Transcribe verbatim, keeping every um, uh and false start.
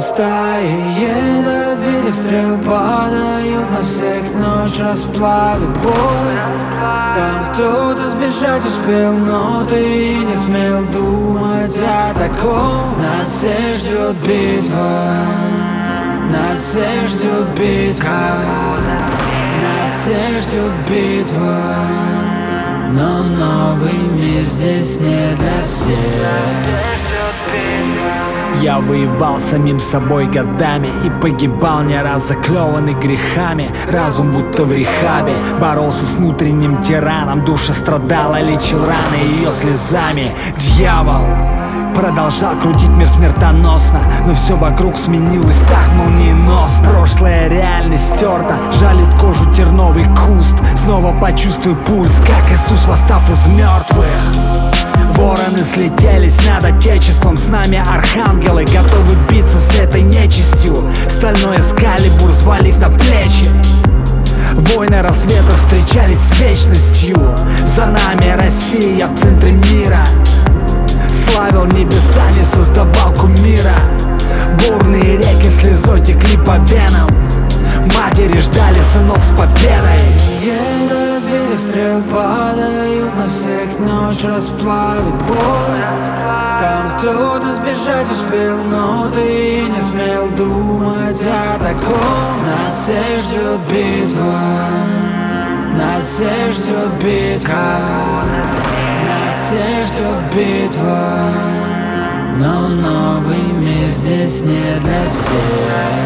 стаи ядовитых стрел падают на всех, ночь расплавит бой. Там кто-то сбежать успел, но ты не смел думать о таком. Нас всех ждет битва, нас всех ждет битва, нас всех ждет битва. Но новый мир здесь не для всех. Я воевал с самим собой годами и погибал не раз, заклеванный грехами. Разум будто в рехабе, боролся с внутренним тираном. Душа страдала, лечил раны ее слезами. Дьявол продолжал крутить мир смертоносно, но все вокруг сменилось так молниеносно. Прошлая реальность стерта, жалит кожу терновый куст. Снова почувствуй пульс, как Иисус, восстав из мертвых. Вороны слетелись над отечеством, с нами архангелы, готовы биться с этой нечистью. Стальной эскалибур взвалив на плечи. Войны рассвета встречались с вечностью. За нами Россия в центре мира. Славил небеса, не создавал кумира. Бурные реки слезой текли по венам. Матери ждали сынов с победой. Ядовитых стрел падают на всех, ночь расплавит бой. Там кто-то сбежать успел, но ты не смел думать о таком. Нас всех ждет битва, нас всех ждет битва, нас всех ждет битва. Но новый мир здесь не для всех.